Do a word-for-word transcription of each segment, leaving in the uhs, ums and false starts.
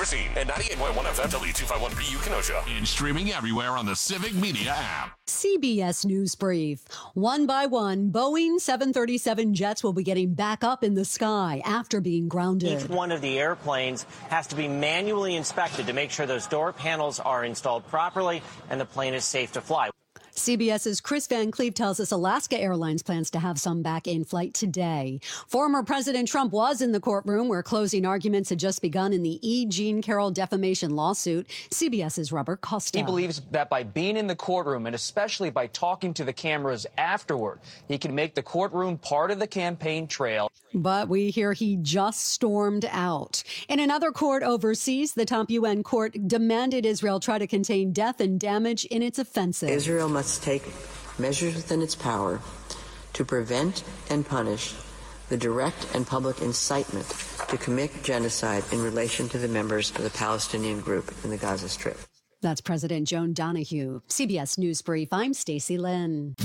Racine, and ninety-eight point one F M W two fifty-one B U Kenosha. And streaming everywhere on the Civic Media app. C B S News Brief. One by one, Boeing seven thirty-seven jets will be getting back up in the sky after being grounded. Each one of the airplanes has to be manually inspected to make sure those door panels are installed properly and the plane is safe to fly. CBS's Chris Van Cleve tells us Alaska Airlines plans to have some back in flight today. Former President Trump was in the courtroom where closing arguments had just begun in the E. Jean Carroll defamation lawsuit. CBS's Robert Costa. He believes that by being in the courtroom and especially by talking to the cameras afterward, he can make the courtroom part of the campaign trail. But we hear he just stormed out. In another court overseas, the top U N court demanded Israel try to contain death and damage in its offensive. Israel must take measures within its power to prevent and punish the direct and public incitement to commit genocide in relation to the members of the Palestinian group in the Gaza Strip. That's President Joan Donahue. C B S News Brief, I'm Stacey Lynn.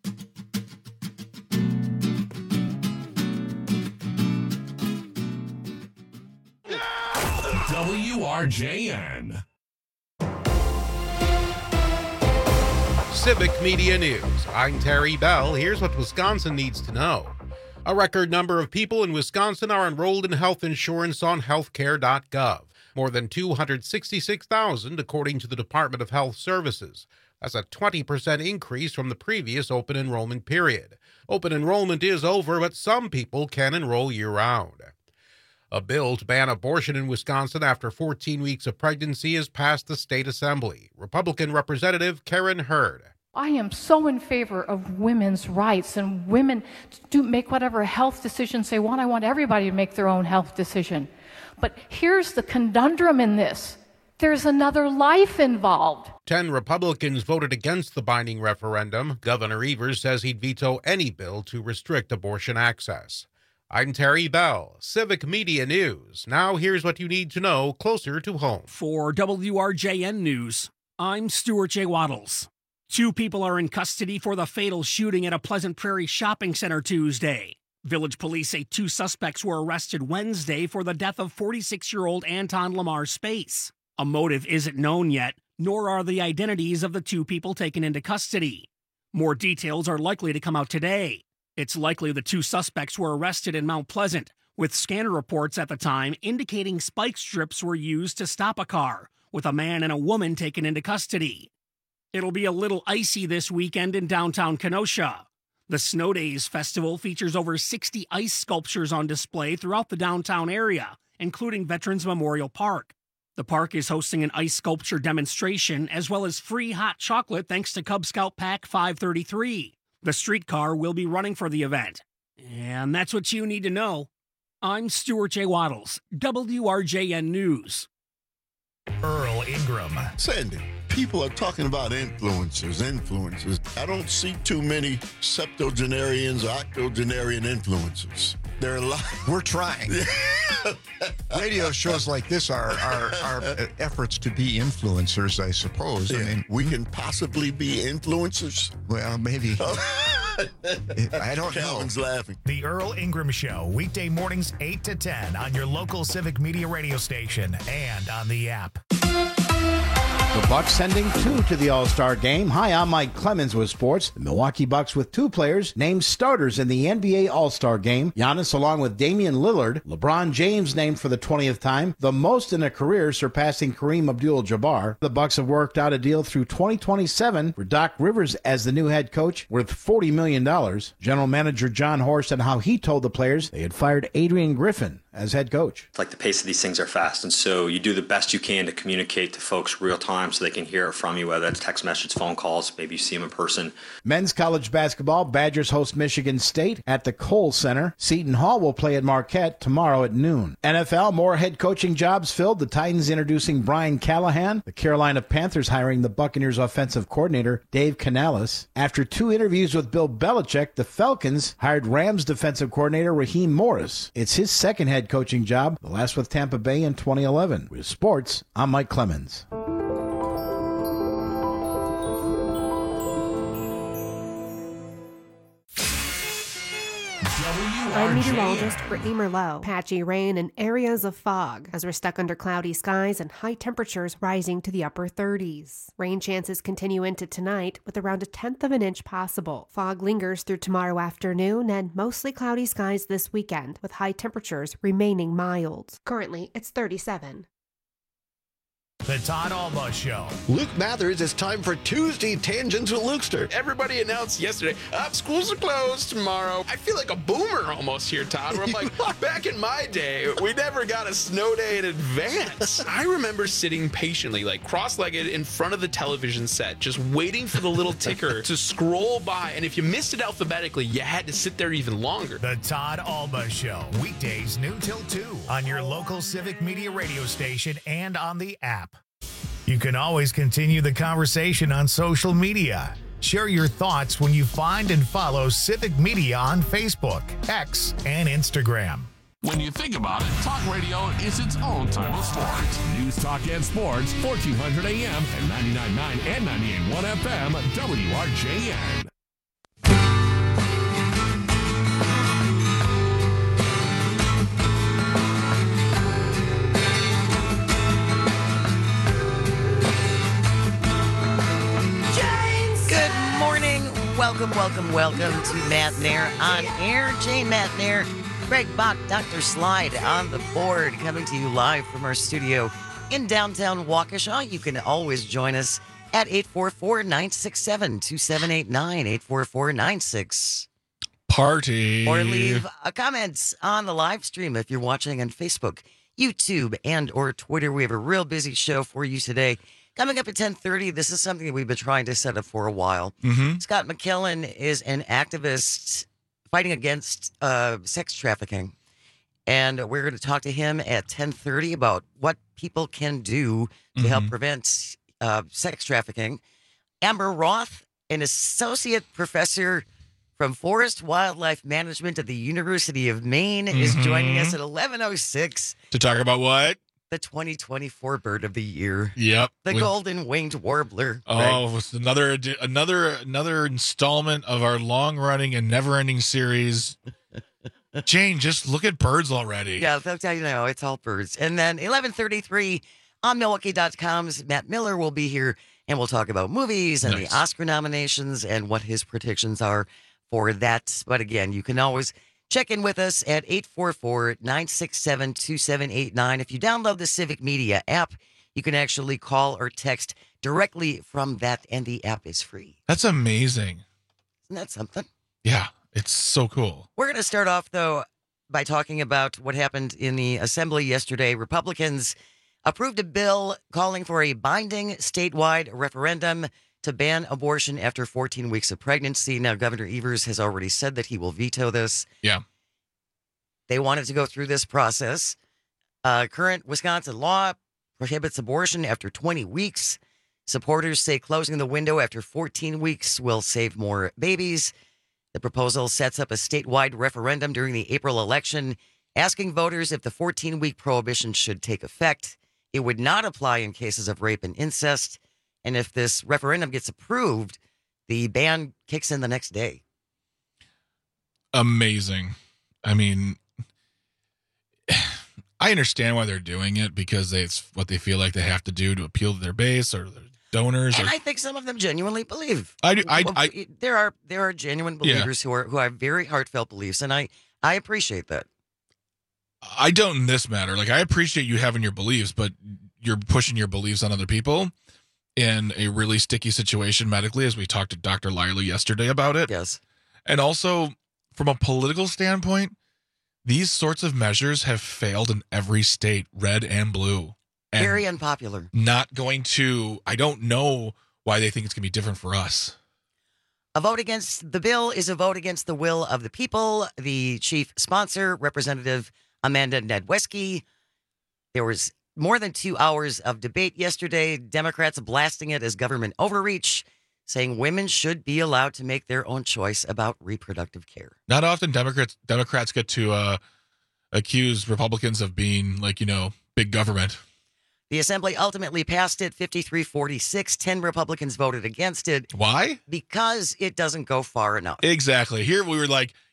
W R J N. Civic Media News. I'm Terry Bell. Here's what Wisconsin needs to know. A record number of people in Wisconsin are enrolled in health insurance on healthcare dot gov. More than two hundred sixty-six thousand, according to the Department of Health Services. That's a twenty percent increase from the previous open enrollment period. Open enrollment is over, but some people can enroll year-round. A bill to ban abortion in Wisconsin after fourteen weeks of pregnancy has passed the state assembly. Republican Representative Karen Hurd. I am so in favor of women's rights and women to make whatever health decisions they want. I want everybody to make their own health decision. But here's the conundrum in this. There's another life involved. Ten Republicans voted against the binding referendum. Governor Evers says he'd veto any bill to restrict abortion access. I'm Terry Bell, Civic Media News. Now here's what you need to know closer to home. For W R J N News, I'm Stuart J. Waddles. Two people are in custody for the fatal shooting at a Pleasant Prairie shopping center Tuesday. Village police say two suspects were arrested Wednesday for the death of forty-six-year-old Anton Lamar Space. A motive isn't known yet, nor are the identities of the two people taken into custody. More details are likely to come out today. It's likely the two suspects were arrested in Mount Pleasant, with scanner reports at the time indicating spike strips were used to stop a car, with a man and a woman taken into custody. It'll be a little icy this weekend in downtown Kenosha. The Snow Days Festival features over sixty ice sculptures on display throughout the downtown area, including Veterans Memorial Park. The park is hosting an ice sculpture demonstration, as well as free hot chocolate thanks to Cub Scout Pack five thirty-three. The streetcar will be running for the event. And that's what you need to know. I'm Stuart J. Waddles, W R J N News. Earl Ingram. Sandy, people are talking about influencers, influencers. I don't see too many septuagenarians or octogenarian influencers. There are a lot. We're trying. Radio shows like this are, are, are efforts to be influencers, I suppose. Yeah. I mean, we can possibly be influencers. Well, maybe. I don't Calvin's know. laughing. The Earl Ingram Show, weekday mornings eight to ten on your local Civic Media radio station and on the app. The Bucks sending two to the All-Star game. Hi, I'm Mike Clemens with sports. The Milwaukee Bucks with two players named starters in the N B A All-Star game. Giannis along with Damian Lillard. LeBron James named for the twentieth time, the most in a career, surpassing Kareem Abdul-Jabbar. The Bucks have worked out a deal through twenty twenty-seven for Doc Rivers as the new head coach worth forty million dollars. General Manager John Horst said how he told the players they had fired Adrian Griffin as head coach. It's like the pace of these things are fast, and so you do the best you can to communicate to folks real time so they can hear it from you, whether it's text message, phone calls, maybe you see them in person. Men's college basketball, Badgers host Michigan State at the Kohl Center. Seton Hall will play at Marquette tomorrow at noon. N F L, more head coaching jobs filled. The Titans introducing Brian Callahan. The Carolina Panthers hiring the Buccaneers offensive coordinator, Dave Canales. After two interviews with Bill Belichick, the Falcons hired Rams defensive coordinator Raheem Morris. It's his second head coaching job, the last with Tampa Bay in twenty eleven. With sports, I'm Mike Clemens. W R J N. I'm meteorologist Brittany Merlot. Patchy rain and areas of fog as we're stuck under cloudy skies and high temperatures rising to the upper thirties. Rain chances continue into tonight with around a tenth of an inch possible. Fog lingers through tomorrow afternoon and mostly cloudy skies this weekend with high temperatures remaining mild. Currently, it's thirty-seven. The Todd Alba Show. Luke Mathers, it's time for Tuesday Tangents with Lukester. Everybody announced yesterday, up, schools are closed tomorrow. I feel like a boomer almost here, Todd, where I'm like, back in my day, we never got a snow day in advance. I remember sitting patiently, like cross-legged in front of the television set, just waiting for the little ticker to scroll by. And if you missed it alphabetically, you had to sit there even longer. The Todd Alba Show. Weekdays noon till two on your local Civic Media radio station and on the app. You can always continue the conversation on social media. Share your thoughts when you find and follow Civic Media on Facebook, X, and Instagram. When you think about it, talk radio is its own type of sport. News, talk, and sports, fourteen hundred A M and ninety-nine point nine and ninety-eight point one F M, W R J N. Welcome, welcome, welcome to Matt Nair on air. Jane Matt Nair, Greg Bach, Doctor Slide on the board, coming to you live from our studio in downtown Waukesha. You can always join us at eight four four, nine six seven, two seven eight nine, eight four four, nine six. Party. Or leave a comment on the live stream if you're watching on Facebook, YouTube, and or Twitter. We have a real busy show for you today. Coming up at ten thirty, this is something that we've been trying to set up for a while. Mm-hmm. Scott McKillen is an activist fighting against uh, sex trafficking. And we're going to talk to him at ten thirty about what people can do to Mm-hmm. help prevent uh, sex trafficking. Amber Roth, an associate professor from Forest Wildlife Management at the University of Maine, is Mhm. joining us at eleven oh six. To talk about what? The twenty twenty-four bird of the year. Yep. The We- golden winged warbler. Oh, it's another another another installment of our long-running and never-ending series. Jane, just look at birds already. Yeah, that's how you know it's all birds. And then eleven thirty-three on Milwaukee dot com's Matt Miller will be here, and we'll talk about movies and Nice. the Oscar nominations and what his predictions are for that. But again, you can always check in with us at eight four four, nine six seven, two seven eight nine. If you download the Civic Media app, you can actually call or text directly from that, and the app is free. That's amazing. Isn't that something? Yeah, it's so cool. We're going to start off, though, by talking about what happened in the Assembly yesterday. Republicans approved a bill calling for a binding statewide referendum to ban abortion after fourteen weeks of pregnancy. Now, Governor Evers has already said that he will veto this. Yeah. They wanted to go through this process. Uh, current Wisconsin law prohibits abortion after twenty weeks. Supporters say closing the window after fourteen weeks will save more babies. The proposal sets up a statewide referendum during the April election, asking voters if the fourteen-week prohibition should take effect. It would not apply in cases of rape and incest. And if this referendum gets approved, the ban kicks in the next day. Amazing. I mean, I understand why they're doing it, because they, it's what they feel like they have to do to appeal to their base or their donors. And or, I think some of them genuinely believe. I do. I, I, there are there are genuine believers who are who have very heartfelt beliefs, and I I appreciate that. I don't in this matter. Like, I appreciate you having your beliefs, but you're pushing your beliefs on other people in a really sticky situation medically, as we talked to Doctor Lyerly yesterday about it. Yes. And also, from a political standpoint, these sorts of measures have failed in every state, red and blue. And very unpopular. Not going to, I don't know why they think it's going to be different for us. A vote against the bill is a vote against the will of the people. The chief sponsor, Representative Amanda Nedweski. There was more than two hours of debate yesterday. Democrats blasting it as government overreach, saying women should be allowed to make their own choice about reproductive care. Not often Democrats Democrats get to uh, accuse Republicans of being, like, you know, big government. The Assembly ultimately passed it fifty-three forty-six. ten Republicans voted against it. Why? Because it doesn't go far enough. Exactly. Here we were like,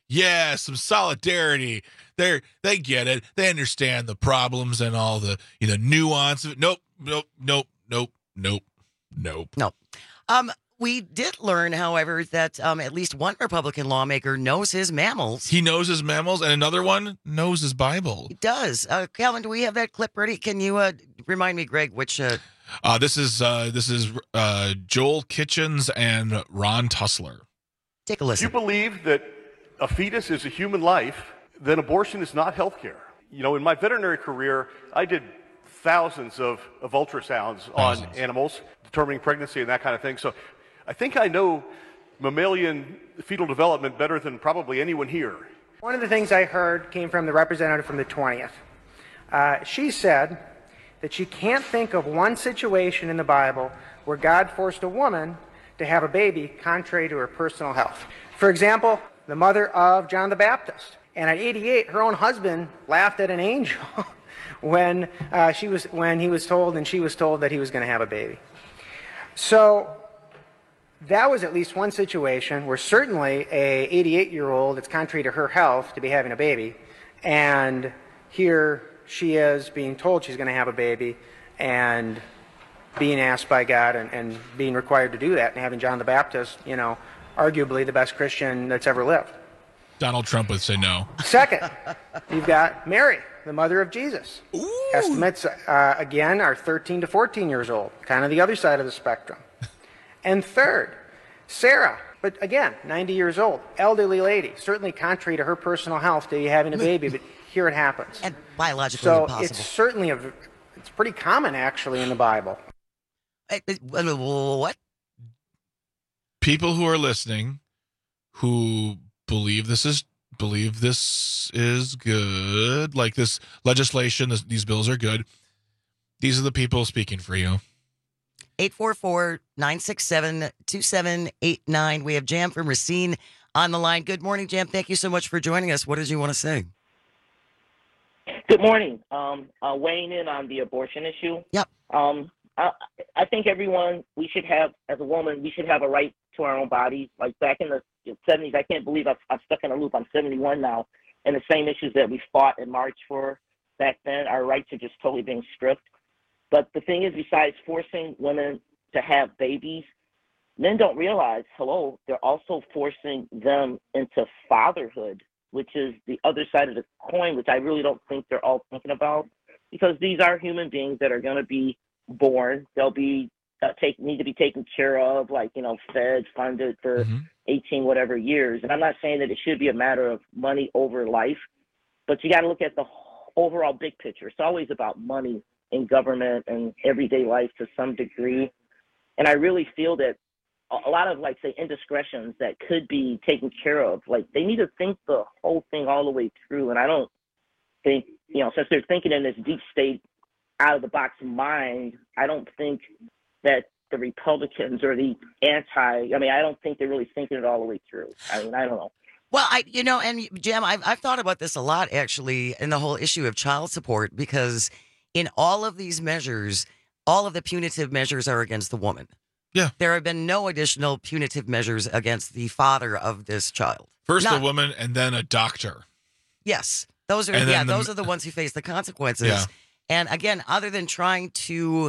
yeah, some solidarity. They're they get it. They understand the problems and all the you know nuance of it. Nope, nope, nope, nope, nope, nope. No. Um, we did learn, however, that um, at least one Republican lawmaker knows his mammals. He knows his mammals, and another one knows his Bible. He does. Uh, Calvin, do we have that clip ready? Can you uh, remind me, Greg, which? Uh... Uh, this is uh, this is uh, Joel Kitchens and Ron Tussler. Take a listen. If you believe that a fetus is a human life, then abortion is not health care. You know, in my veterinary career, I did thousands of, of ultrasounds thousands. on animals, determining pregnancy and that kind of thing. So I think I know mammalian fetal development better than probably anyone here. One of the things I heard came from the representative from the twentieth. Uh, she said that she can't think of one situation in the Bible where God forced a woman to have a baby contrary to her personal health. For example, the mother of John the Baptist. And at eighty-eight, her own husband laughed at an angel when uh, she was when he was told and she was told that he was going to have a baby. So that was at least one situation where certainly a eighty-eight-year-old, it's contrary to her health to be having a baby, and here she is being told she's going to have a baby and being asked by God and, and being required to do that, and having John the Baptist, you know, arguably the best Christian that's ever lived. Donald Trump would say no. Second, you've got Mary, the mother of Jesus. Ooh. Estimates, uh, again, are thirteen to fourteen years old, kind of the other side of the spectrum. And third, Sarah, but again, ninety years old, elderly lady, certainly contrary to her personal health to be having a baby, but here it happens. And biologically so impossible. it's certainly, a, it's pretty common, actually, in the Bible. What? People who are listening who believe this is believe this is good, like this legislation, this, these bills are good. These are the people speaking for you. eight four four, nine six seven, two seven eight nine. We have Jam from Racine on the line. Good morning, Jam. Thank you so much for joining us. What did you want to say? Good morning. Um, uh, weighing in on the abortion issue. Yep. Um, I, I think everyone, we should have, as a woman, we should have a right to our own bodies. Like back in the seventies, I can't believe I've, I'm stuck in a loop. I'm seventy-one now, and the same issues that we fought and marched for back then, our rights are just totally being stripped. But the thing is, besides forcing women to have babies, men don't realize, hello, they're also forcing them into fatherhood, which is the other side of the coin, which I really don't think they're all thinking about, because these are human beings that are going to be born. They'll be uh, take need to be taken care of, like, you know, fed, funded for mm-hmm. eighteen whatever years. And I'm not saying that it should be a matter of money over life, but you got to look at the overall big picture. It's always about money in government and everyday life to some degree. And I really feel that a lot of, like, say, indiscretions that could be taken care of, like, they need to think the whole thing all the way through. And I don't think, you know, since they're thinking in this deep state, out of the box mind, I don't think that the Republicans or the anti, I mean, I don't think they're really thinking it all the way through. I mean, I don't know. Well, I, you know, and Jim, I've, I've thought about this a lot, actually, in the whole issue of child support, because in all of these measures, all of the punitive measures are against the woman. Yeah. There have been no additional punitive measures against the father of this child. First Not, a woman and then a doctor. Yes. Those are, and yeah, the, those are the ones who face the consequences. Yeah. And again, other than trying to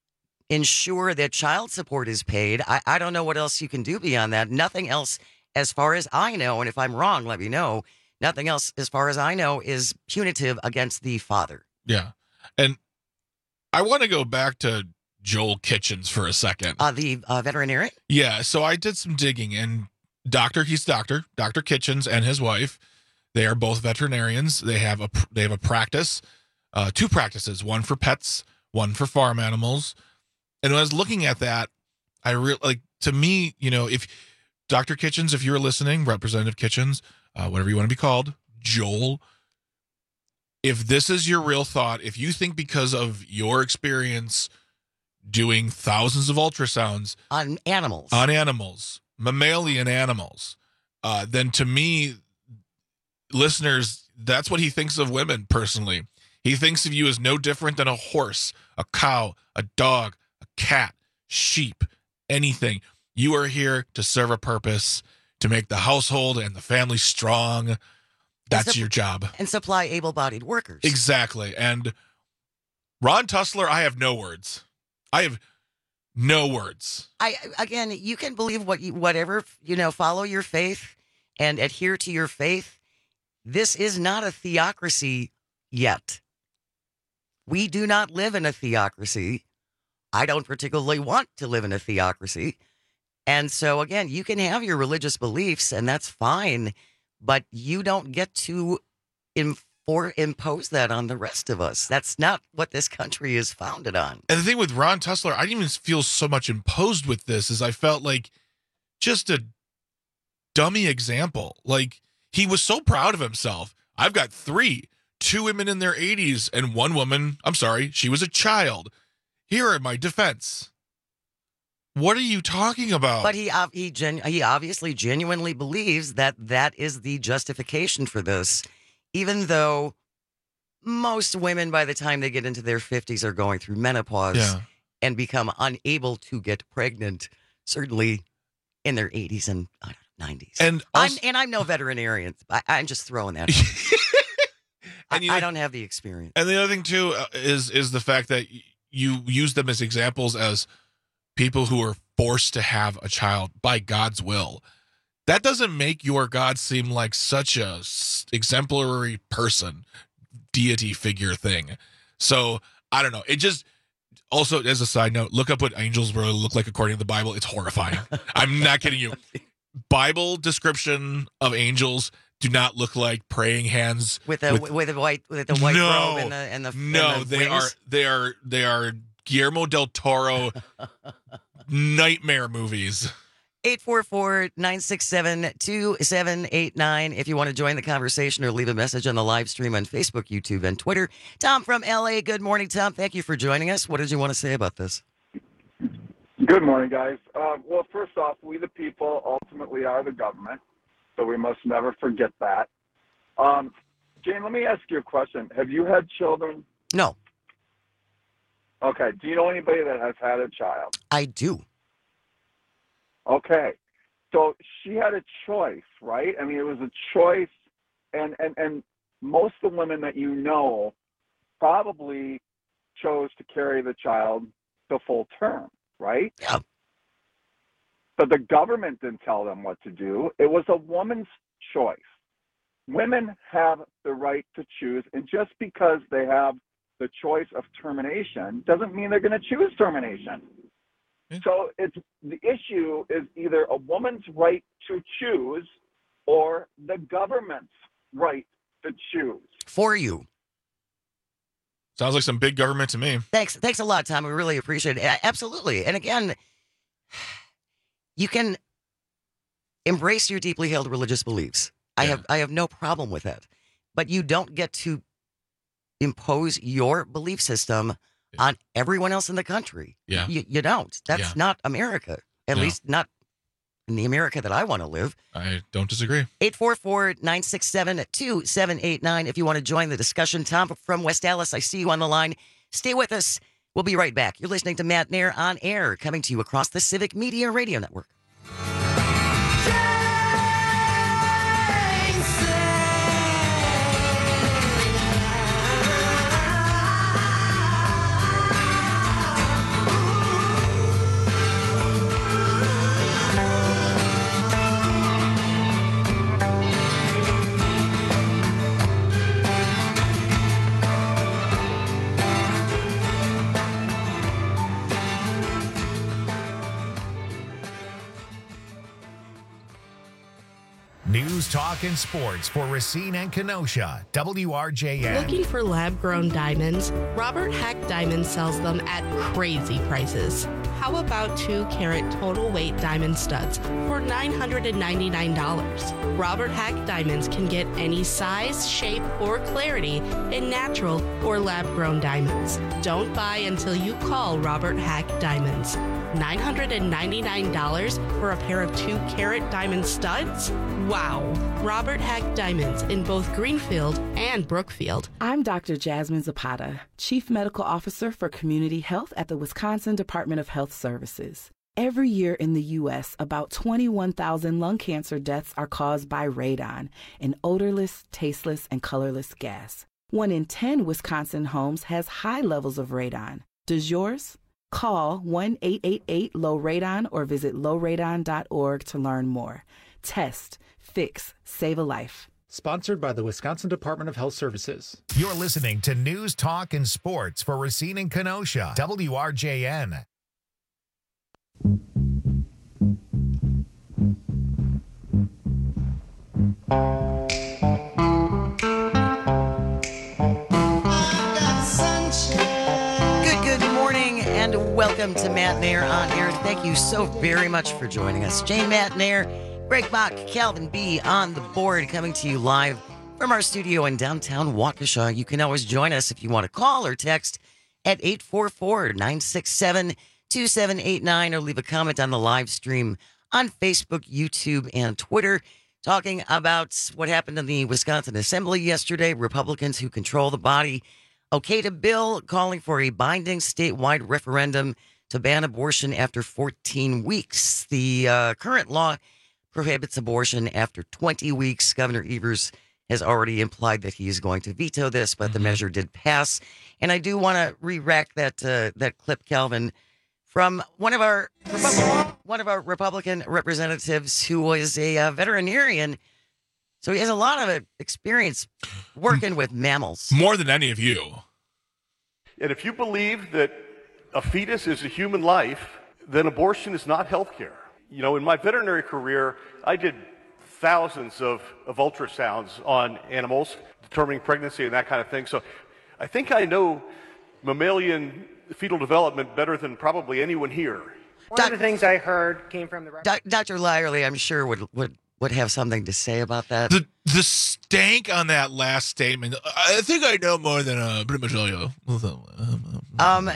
ensure that child support is paid, I, I don't know what else you can do beyond that. Nothing else, as far as I know, and if I'm wrong, let me know, nothing else, as far as I know, is punitive against the father. Yeah. And I want to go back to Joel Kitchens for a second. Uh, the uh, veterinarian? Yeah, so I did some digging, and Doctor, he's Doctor, Doctor Kitchens and his wife, they are both veterinarians. They have a, they have a practice. Uh, two practices, one for pets, one for farm animals. And when I was looking at that, I really, like, to me, you know, if Doctor Kitchens, if you're listening, Representative Kitchens, uh, whatever you want to be called, Joel, if this is your real thought, if you think because of your experience doing thousands of ultrasounds on animals, on animals, mammalian animals, uh, then to me, listeners, that's what he thinks of women personally. He thinks of you as no different than a horse, a cow, a dog, a cat, sheep, anything. You are here to serve a purpose, to make the household and the family strong. That's supp- your job. And supply able-bodied workers. Exactly. And Ron Tussler, I have no words. I have no words. I again, you can believe what you, whatever, you know, follow your faith and adhere to your faith. This is not a theocracy yet. We do not live in a theocracy. I don't particularly want to live in a theocracy. And so, again, you can have your religious beliefs, and that's fine, but you don't get to infor- impose that on the rest of us. That's not what this country is founded on. And the thing with Ron Tussler, I didn't even feel so much imposed with this as I felt like just a dummy example. Like, he was so proud of himself. I've got three, two women in their eighties and one woman, I'm sorry, she was a child. Here in my defense. What are you talking about? But he uh, he genu- he obviously genuinely believes that that is the justification for this, even though most women by the time they get into their fifties are going through menopause Yeah. and become unable to get pregnant, certainly in their eighties and I don't know, nineties. And I'm, also- and I'm no veterinarian. I, I'm just throwing that. I, you know- I don't have the experience. And the other thing too uh, is is the fact that y- you use them as examples as people who are forced to have a child by God's will. That doesn't make your God seem like such a s- exemplary person, deity figure thing. So I don't know. It just also, as a side note, look up what angels really look like according to the Bible. It's horrifying. I'm not kidding you. Bible description of angels do not look like praying hands With a with, a white with a white no, robe and the and the no, and the they wings. are they are they are Guillermo del Toro nightmare movies. eight four four, nine six seven, two seven eight nine if you want to join the conversation or leave a message on the live stream on Facebook, YouTube, and Twitter. Tom from L A. Good morning, Tom. Thank you for joining us. What did you want to say about this? Good morning, guys. Uh, well, first off, we the people ultimately are the government, so we must never forget that. Um, Jane, let me ask you a question. Have you had children? No. Okay. Do you know anybody that has had a child? I do. Okay. So she had a choice, right? I mean, it was a choice, and, and, and most of the women that you know probably chose to carry the child to full term, right? Yeah. But the government didn't tell them what to do. It was a woman's choice. Women have the right to choose, and just because they have the choice of termination doesn't mean they're going to choose termination. So it's the issue is either a woman's right to choose or the government's right to choose. For you. Sounds like some big government to me. Thanks. Thanks a lot, Tom. We really appreciate it. A- Absolutely. And again, you can embrace your deeply held religious beliefs. I have I have no problem with that. But you don't get to impose your belief system on everyone else in the country. Yeah. You, you don't. That's Yeah. not America. At No. least not in the America that I want to live. I don't disagree. eight four four, nine six seven, two seven eight nine if you want to join the discussion. Tom from West Dallas, I see you on the line. Stay with us. We'll be right back. You're listening to Matt Nair on Air, coming to you across the Civic Media Radio Network. News, talk, and sports for Racine and Kenosha. W R J N. Looking for lab-grown diamonds? Robert Hack Diamonds sells them at crazy prices. How about two carat total weight diamond studs for nine hundred ninety-nine dollars? Robert Hack Diamonds can get any size, shape, or clarity in natural or lab-grown diamonds. Don't buy until you call Robert Hack Diamonds. nine hundred ninety-nine dollars for a pair of two carat diamond studs? Wow. Robert Hack Diamonds in both Greenfield and Brookfield. I'm Doctor Jasmine Zapata, Chief Medical Officer for Community Health at the Wisconsin Department of Health Services. Every year in the U S, about twenty-one thousand lung cancer deaths are caused by radon, an odorless, tasteless, and colorless gas. One in ten Wisconsin homes has high levels of radon. Does yours? Call one eight eight eight low radon or visit low radon dot org to learn more. Test, fix, save a life. Sponsored by the Wisconsin Department of Health Services. You're listening to News, Talk, and Sports for Racine and Kenosha, W R J N. Good, good morning, and welcome to Matt Nair on Air. Thank you so very much for joining us. Jane Matt Nair, Greg Bach, Calvin B. on the board, coming to you live from our studio in downtown Waukesha. You can always join us if you want to call or text at eight four four, nine six seven, two seven eight nine or leave a comment on the live stream on Facebook, YouTube, and Twitter, talking about what happened in the Wisconsin Assembly yesterday. Republicans who control the body okayed a bill calling for a binding statewide referendum to ban abortion after fourteen weeks. The uh, current law prohibits abortion after twenty weeks. Governor Evers has already implied that he is going to veto this, but mm-hmm. the measure did pass. And I do want to re-rack that uh, that clip, Calvin, from one of our one of our Republican representatives who was a uh, veterinarian. So he has a lot of experience working with mammals. More than any of you. And if you believe that a fetus is a human life, then abortion is not health care. You know, in my veterinary career, I did thousands of, of ultrasounds on animals, determining pregnancy and that kind of thing. So I think I know mammalian fetal development better than probably anyone here. One of the things I heard came from the... Doc, Doctor Lyerly, I'm sure, would, would, would have something to say about that. The the stank on that last statement, I think I know more than uh, pretty much all you. Um,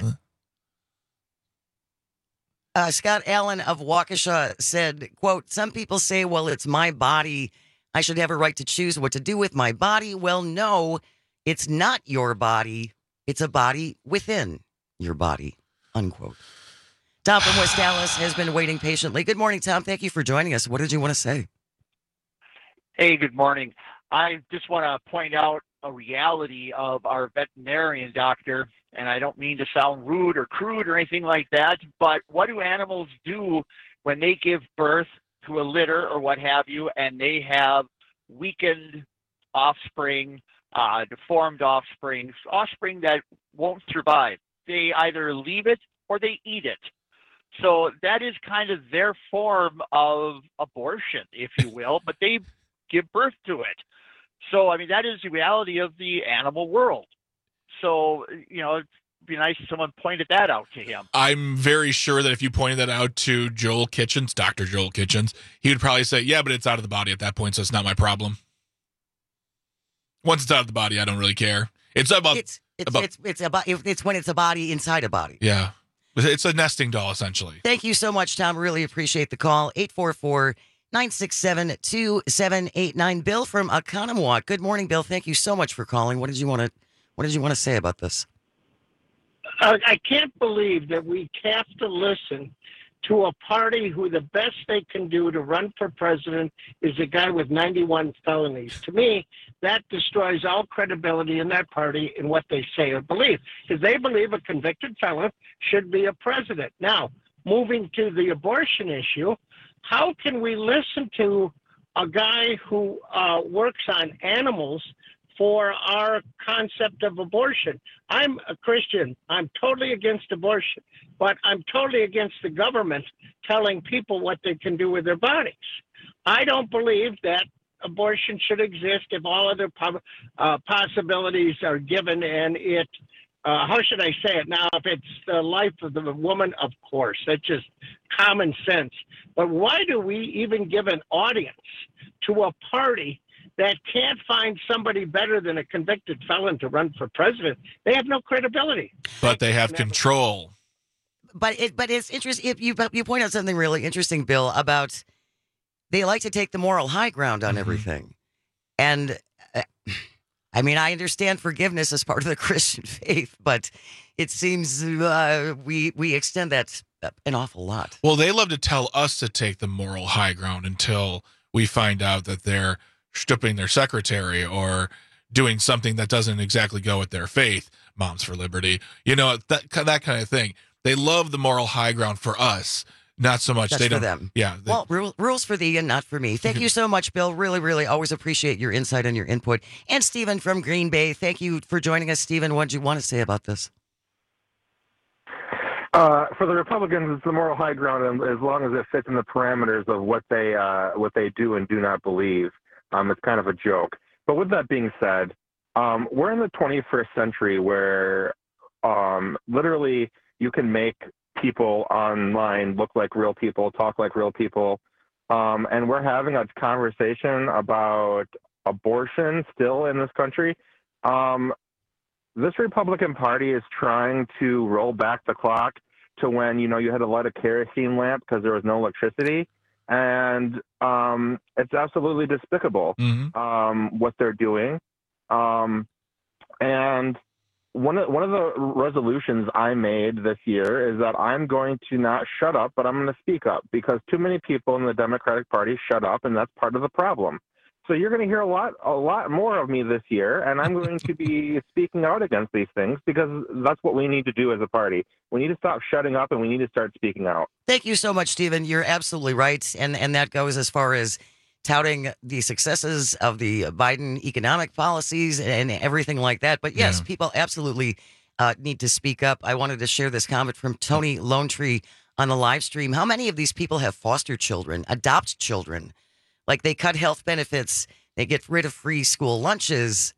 uh, Scott Allen of Waukesha said, quote, some people say, well, it's my body. I should have a right to choose what to do with my body. Well, no, it's not your body. It's a body within your body, unquote. Tom from West Dallas has been waiting patiently. Good morning, Tom. Thank you for joining us. What did you want to say? Hey, good morning. I just want to point out a reality of our veterinarian doctor, and I don't mean to sound rude or crude or anything like that, but what do animals do when they give birth to a litter or what have you, and they have weakened offspring, uh, deformed offspring, offspring that won't survive? They either leave it or they eat it. So that is kind of their form of abortion, if you will, but they give birth to it. So, I mean, that is the reality of the animal world. So, you know, it'd be nice if someone pointed that out to him. I'm very sure that if you pointed that out to Joel Kitchens, Doctor Joel Kitchens, he would probably say, yeah, but it's out of the body at that point, so it's not my problem. Once it's out of the body, I don't really care. It's about... It's, it's, about, it's, it's, about, it's when it's a body inside a body. Yeah. It's a nesting doll, essentially. Thank you so much, Tom. Really appreciate the call. eight four four, nine six seven, two seven eight nine. Bill from Oconomowoc. Good morning, Bill. Thank you so much for calling. What did you want to What did you want to say about this? Uh, I can't believe that we have to listen to a party who the best they can do to run for president is a guy with ninety-one felonies. To me, that destroys all credibility in that party in what they say or believe, because they believe a convicted felon should be a president. Now, moving to the abortion issue, how can we listen to a guy who uh, works on animals for our concept of abortion? I'm a Christian. I'm totally against abortion, but I'm totally against the government telling people what they can do with their bodies. I don't believe that abortion should exist if all other po- uh, possibilities are given, and it, uh, how should I say it now, if it's the life of the woman, of course, that's just common sense. But why do we even give an audience to a party that can't find somebody better than a convicted felon to run for president? They have no credibility. But they have control. But it, but it's interesting. If you you point out something really interesting, Bill, about they like to take the moral high ground on mm-hmm. everything, and uh, I mean, I understand forgiveness as part of the Christian faith, but it seems uh, we we extend that an awful lot. Well, they love to tell us to take the moral high ground until we find out that they're stripping their secretary or doing something that doesn't exactly go with their faith. Moms for Liberty, you know, that that kind of thing. They love the moral high ground for us, not so much. That's they for don't. them. Yeah. They, well, rule, rules for thee and not for me. Thank you so much, Bill. Really, really always appreciate your insight and your input. And Stephen from Green Bay, thank you for joining us. Stephen, what did you want to say about this? Uh, for the Republicans, it's the moral high ground, as long as it fits in the parameters of what they uh, what they do and do not believe. Um, it's kind of a joke. But with that being said, um, we're in the twenty-first century where um, literally you can make people online look like real people, talk like real people, um, and we're having a conversation about abortion still in this country. Um, This Republican Party is trying to roll back the clock to when, you know, you had to light a kerosene lamp because there was no electricity. And um, it's absolutely despicable mm-hmm. um, what they're doing. Um, and one of, one of the resolutions I made this year is that I'm going to not shut up, but I'm going to speak up, because too many people in the Democratic Party shut up, and that's part of the problem. So you're going to hear a lot, a lot more of me this year, and I'm going to be speaking out against these things, because that's what we need to do as a party. We need to stop shutting up, and we need to start speaking out. Thank you so much, Stephen. You're absolutely right, and and that goes as far as touting the successes of the Biden economic policies and everything like that. But yes, yeah. people absolutely uh, need to speak up. I wanted to share this comment from Tony Lone Tree on the live stream. How many of these people have foster children, adopt children? Like, they cut health benefits, they get rid of free school lunches.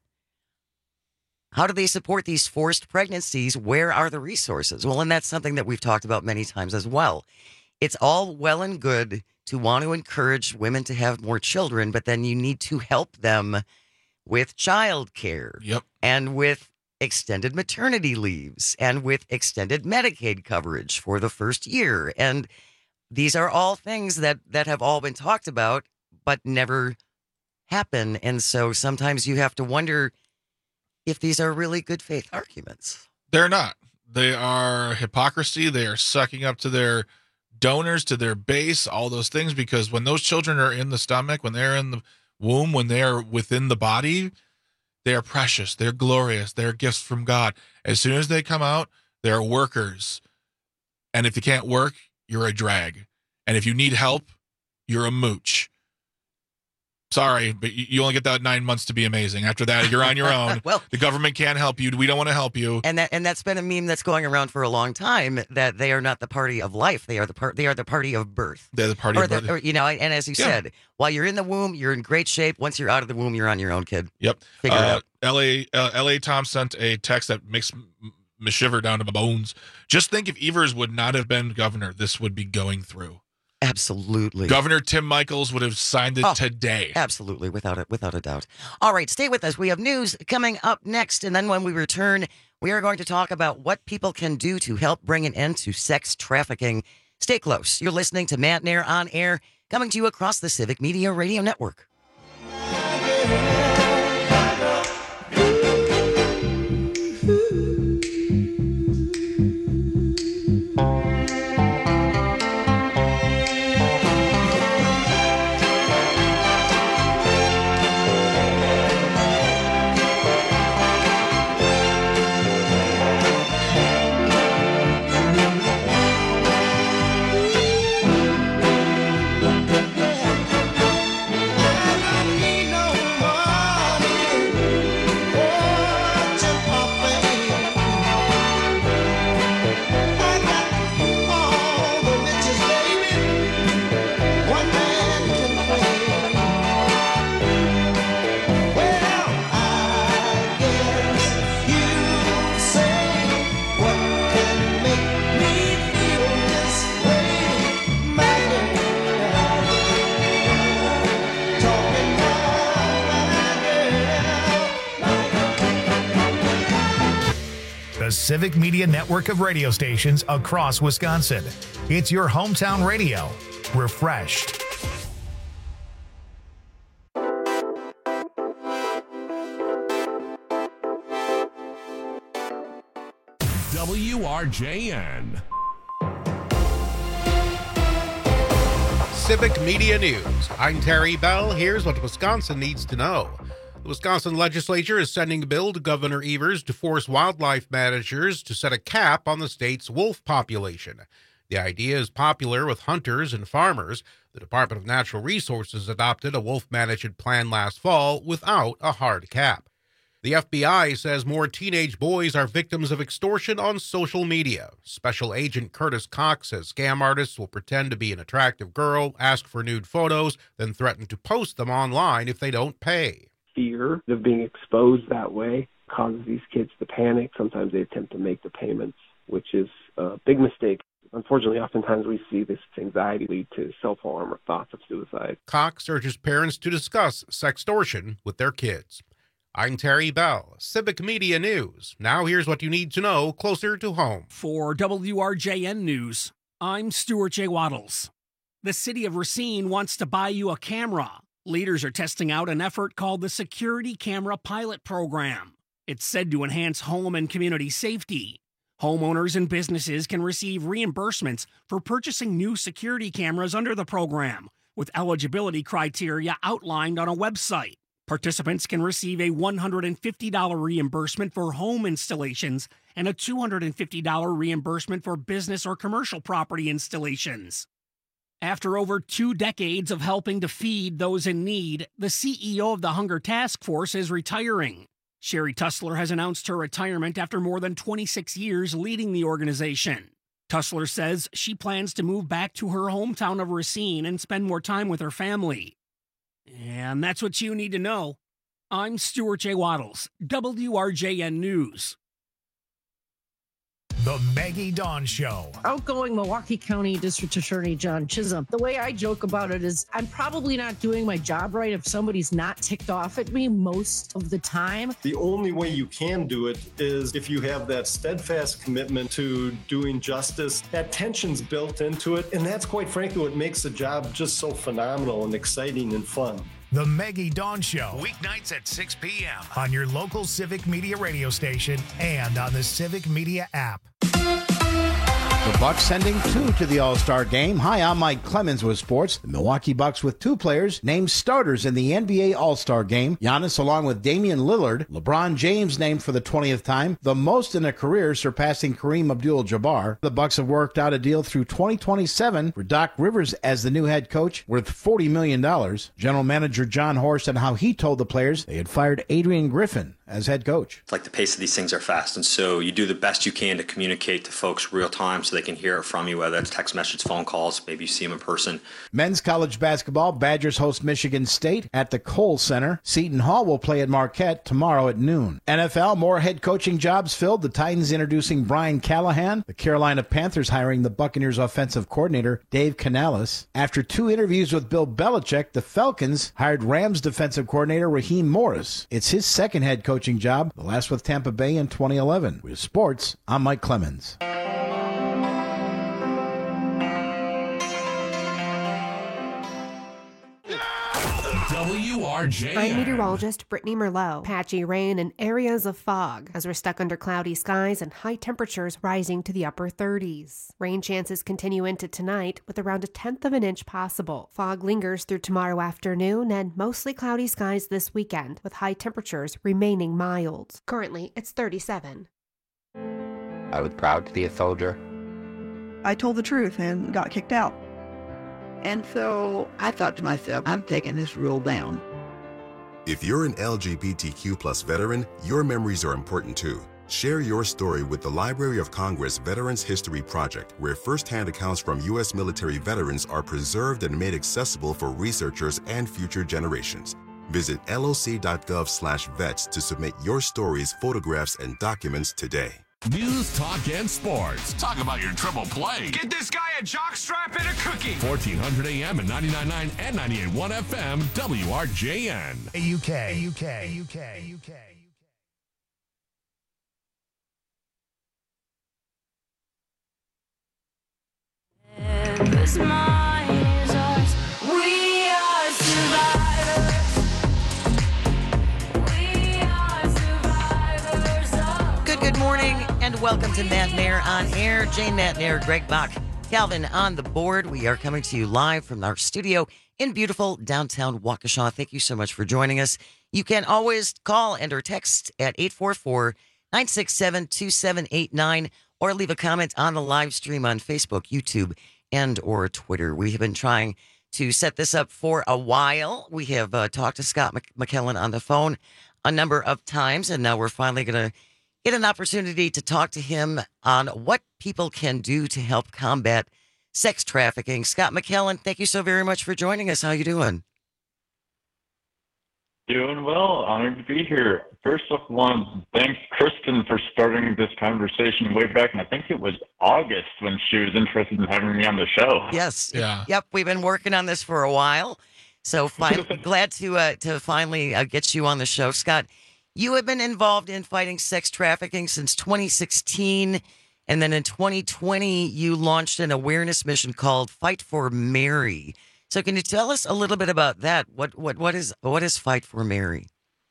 How do they support these forced pregnancies? Where are the resources? Well, and that's something that we've talked about many times as well. It's all well and good to want to encourage women to have more children, but then you need to help them with childcare. Yep. And with extended maternity leaves and with extended Medicaid coverage for the first year. And these are all things that, that have all been talked about, but never happen. And so sometimes you have to wonder if these are really good faith arguments. They're not. They are hypocrisy. They are sucking up to their donors, to their base, all those things, because when those children are in the stomach, when they're in the womb, when they're within the body, they are precious. They're glorious. They're gifts from God. As soon as they come out, they're workers. And if you can't work, you're a drag. And if you need help, you're a mooch. Sorry, but you only get that nine months to be amazing. After that, you're on your own. Well, the government can't help you. We don't want to help you. And that and that's been a meme that's going around for a long time, that they are not the party of life. They are the part. They are the party of birth. They're the party or of the, birth. Or, you know, and as you yeah. said, while you're in the womb, you're in great shape. Once you're out of the womb, you're on your own, kid. Yep. Figure uh, it out. L A uh, L A Tom sent a text that makes me shiver down to my bones. Just think, if Evers would not have been governor, this would be going through. Absolutely. Governor Tim Michels would have signed it oh, today. Absolutely, without it, without a doubt. All right, stay with us. We have news coming up next, and then when we return, we are going to talk about what people can do to help bring an end to sex trafficking. Stay close. You're listening to Matt Nair on Air, coming to you across the Civic Media Radio Network. Civic Media network of radio stations across Wisconsin. It's your hometown radio, refreshed. R J N. Civic Media News. I'm Terry Bell. Here's what Wisconsin needs to know. The Wisconsin legislature is sending a bill to Governor Evers to force wildlife managers to set a cap on the state's wolf population. The idea is popular with hunters and farmers. The Department of Natural Resources adopted a wolf management plan last fall without a hard cap. The F B I says more teenage boys are victims of extortion on social media. Special Agent Curtis Cox says scam artists will pretend to be an attractive girl, ask for nude photos, then threaten to post them online if they don't pay. Fear of being exposed that way causes these kids to panic. Sometimes they attempt to make the payments, which is a big mistake. Unfortunately, oftentimes we see this anxiety lead to self-harm or thoughts of suicide. Cox urges parents to discuss sextortion with their kids. I'm Terry Bell, Civic Media News. Now here's what you need to know closer to home. For W R J N News, I'm Stuart J. Waddles. The city of Racine wants to buy you a camera. Leaders are testing out an effort called the Security Camera Pilot Program. It's said to enhance home and community safety. Homeowners and businesses can receive reimbursements for purchasing new security cameras under the program, with eligibility criteria outlined on a website. Participants can receive a one hundred fifty dollars reimbursement for home installations and a two hundred fifty dollars reimbursement for business or commercial property installations. After over two decades of helping to feed those in need, the C E O of the Hunger Task Force is retiring. Sherry Tussler has announced her retirement after more than twenty-six years leading the organization. Tussler says she plans to move back to her hometown of Racine and spend more time with her family. And that's what you need to know. I'm Stuart J. Waddles, W R J N News. The Maggie Dawn Show. Outgoing Milwaukee County District Attorney John Chisholm. The way I joke about it is I'm probably not doing my job right if somebody's not ticked off at me most of the time. The only way you can do it is if you have that steadfast commitment to doing justice. That tension's built into it, and that's quite frankly what makes the job just so phenomenal and exciting and fun. The Maggie Dawn Show, weeknights at six p.m. on your local Civic Media radio station and on the Civic Media app. The Bucks sending two to the All-Star game. Hi, I'm Mike Clemens with sports. The Milwaukee Bucks with two players named starters in the N B A All-Star game. Giannis along with Damian Lillard. LeBron James named for the twentieth time, the most in a career, surpassing Kareem Abdul-Jabbar. The Bucks have worked out a deal through twenty twenty-seven for Doc Rivers as the new head coach worth forty million dollars. General manager John Horst and how he told the players they had fired Adrian Griffin as head coach. It's like the pace of these things are fast, and so you do the best you can to communicate to folks real time so they can hear it from you, whether it's text message, phone calls, maybe you see them in person. Men's college basketball, Badgers host Michigan State at the Kohl Center. Seton Hall will play at Marquette tomorrow at noon. N F L, more head coaching jobs filled. The Titans introducing Brian Callahan. The Carolina Panthers hiring the Buccaneers offensive coordinator Dave Canales. After two interviews with Bill Belichick, the Falcons hired Rams defensive coordinator Raheem Morris. It's his second head coaching job, the last with Tampa Bay in twenty eleven. With sports, I'm Mike Clemens. W R J N. I'm meteorologist Brittany Merlot. Patchy rain and areas of fog as we're stuck under cloudy skies and high temperatures rising to the upper thirties. Rain chances continue into tonight with around a tenth of an inch possible. Fog lingers through tomorrow afternoon and mostly cloudy skies this weekend with high temperatures remaining mild. Currently, it's thirty-seven. I was proud to be a soldier. I told the truth and got kicked out. And so I thought to myself, I'm taking this rule down. If you're an L G B T Q plus veteran, your memories are important too. Share your story with the Library of Congress Veterans History Project, where firsthand accounts from U S military veterans are preserved and made accessible for researchers and future generations. Visit loc.gov slash vets to submit your stories, photographs, and documents today. News, talk, and sports. Talk about your triple play. Get this guy a jockstrap and a cookie. fourteen hundred A M and ninety-nine point nine and ninety-eight point one F M, W R J N. A U K. A U K. A U K. A U K. This mine is ours. We are survivors. We are survivors. Good, good morning. And welcome to Matt Nair on Air. Jane Matt Nair, Greg Bach, Calvin on the board. We are coming to you live from our studio in beautiful downtown Waukesha. Thank you so much for joining us. You can always call and or text at eight four four, nine six seven, two seven eight nine or leave a comment on the live stream on Facebook, YouTube, and or Twitter. We have been trying to set this up for a while. We have uh, talked to Scott Mc- McKellen on the phone a number of times, and now we're finally going to get an opportunity to talk to him on what people can do to help combat sex trafficking. Scott McKellen, thank you so very much for joining us. How you doing? Doing well. Honored to be here. First off, I want to thank Kristen for starting this conversation way back, and I think it was August when she was interested in having me on the show. Yes. Yeah. Yep. We've been working on this for a while, so fin- glad to uh, to finally uh, get you on the show, Scott. You have been involved in fighting sex trafficking since twenty sixteen, and then in twenty twenty, you launched an awareness mission called Fight for Mary. So, can you tell us a little bit about that? What what what is what is Fight for Mary?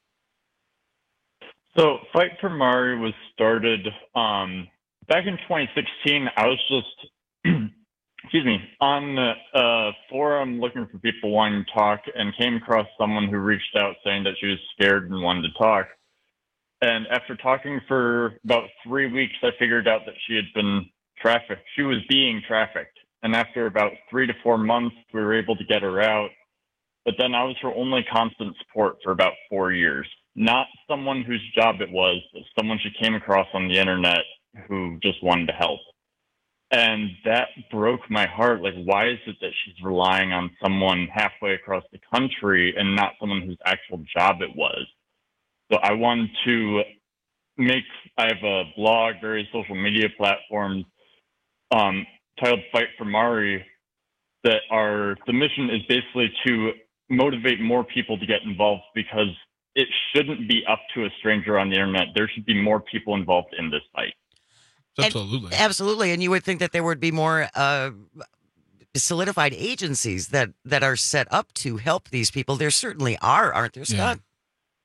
So, Fight for Mary was started um, back in twenty sixteen. I was just, excuse me, on a forum looking for people wanting to talk, and came across someone who reached out saying that she was scared and wanted to talk. And after talking for about three weeks, I figured out that she had been trafficked. She was being trafficked. And after about three to four months, we were able to get her out. But then I was her only constant support for about four years. Not someone whose job it was, but someone she came across on the internet who just wanted to help. And that broke my heart. Like, why is it that she's relying on someone halfway across the country and not someone whose actual job it was? So I wanted to make, I have a blog, various social media platforms, um, titled Fight for Mary, that are, the mission is basically to motivate more people to get involved, because it shouldn't be up to a stranger on the internet. There should be more people involved in this fight. Absolutely. And, absolutely. And you would think that there would be more uh, solidified agencies that, that are set up to help these people. There certainly are, aren't there, Scott? Yeah.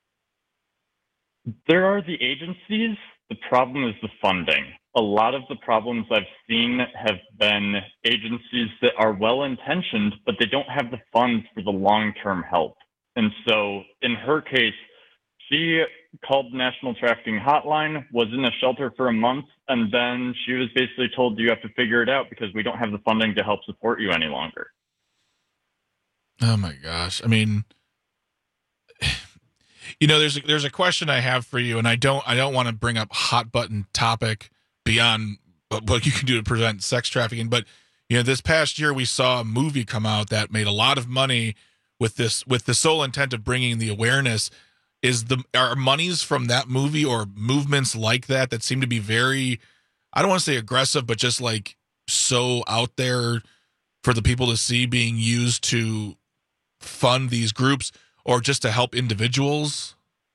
There are the agencies. The problem is the funding. A lot of the problems I've seen have been agencies that are well-intentioned, but they don't have the funds for the long-term help. And so in her case, she called the National Trafficking Hotline, was in a shelter for a month, and then she was basically told, you have to figure it out because we don't have the funding to help support you any longer. Oh my gosh. I mean, you know, there's a, there's a question I have for you, and I don't I don't want to bring up hot button topic beyond what you can do to prevent sex trafficking, but you know, this past year we saw a movie come out that made a lot of money with this with the sole intent of bringing the awareness. Is the are monies from that movie or movements like that that seem to be very, I don't want to say aggressive, but just like so out there for the people to see, being used to fund these groups or just to help individuals?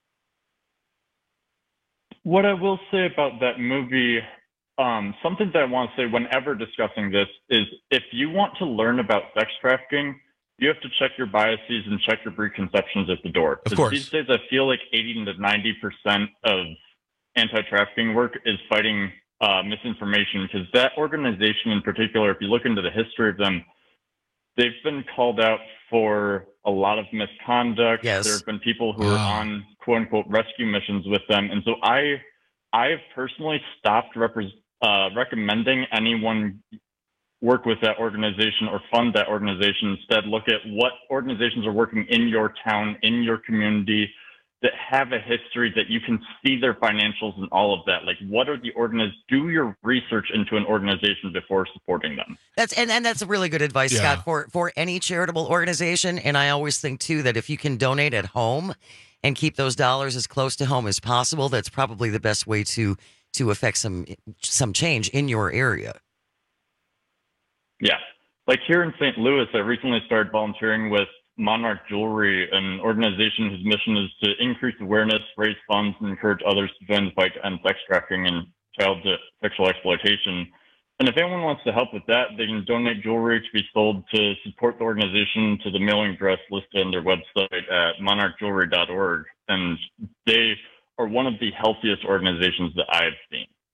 What I will say about that movie, um, something that I want to say whenever discussing this is, if you want to learn about sex trafficking, you have to check your biases and check your preconceptions at the door. Of course. These days, I feel like eighty to ninety percent of anti-trafficking work is fighting uh, misinformation, because that organization in particular, if you look into the history of them, they've been called out for a lot of misconduct. Yes. There have been people who Wow. are on quote-unquote rescue missions with them. And so I, I have personally stopped repre- uh, recommending anyone work with that organization or fund that organization. Instead, look at what organizations are working in your town, in your community, that have a history, that you can see their financials and all of that. Like, what are the organiz? Do your research into an organization before supporting them. That's and, and that's really good advice, Yeah. Scott, for for any charitable organization. And I always think too that if you can donate at home and keep those dollars as close to home as possible, that's probably the best way to to affect some some change in your area. Yeah. Like here in Saint Louis, I recently started volunteering with Monarch Jewelry, an organization whose mission is to increase awareness, raise funds, and encourage others to join the fight to end sex trafficking and child sexual exploitation. And if anyone wants to help with that, they can donate jewelry to be sold to support the organization to the mailing address listed on their website at monarch jewelry dot org. And they are one of the healthiest organizations that I've seen.